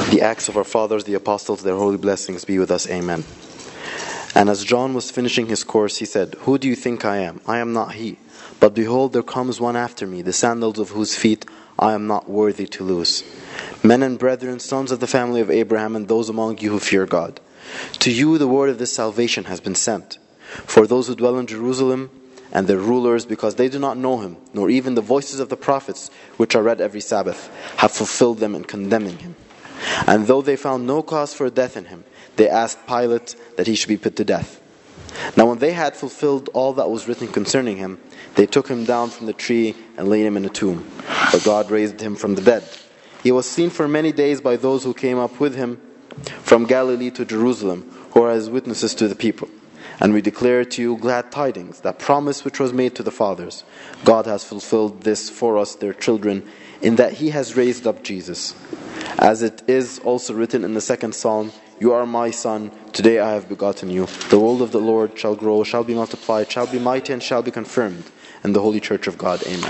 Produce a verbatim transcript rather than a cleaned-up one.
The acts of our fathers, the apostles, their holy blessings be with us. Amen. And as John was finishing his course, he said, "Who do you think I am? I am not he. But behold, there comes one after me, the sandals of whose feet I am not worthy to loose. Men and brethren, sons of the family of Abraham, and those among you who fear God, to you the word of this salvation has been sent. For those who dwell in Jerusalem and their rulers, because they do not know him, nor even the voices of the prophets, which are read every Sabbath, have fulfilled them in condemning him. And though they found no cause for death in him, they asked Pilate that he should be put to death. Now when they had fulfilled all that was written concerning him, they took him down from the tree and laid him in a tomb. But God raised him from the dead. He was seen for many days by those who came up with him from Galilee to Jerusalem, who are his witnesses to the people. And we declare to you glad tidings, that promise which was made to the fathers. God has fulfilled this for us, their children, in that he has raised up Jesus. As it is also written in the second psalm, you are my son, today I have begotten you. The world of the Lord shall grow, shall be multiplied, shall be mighty, and shall be confirmed. In the holy church of God. Amen.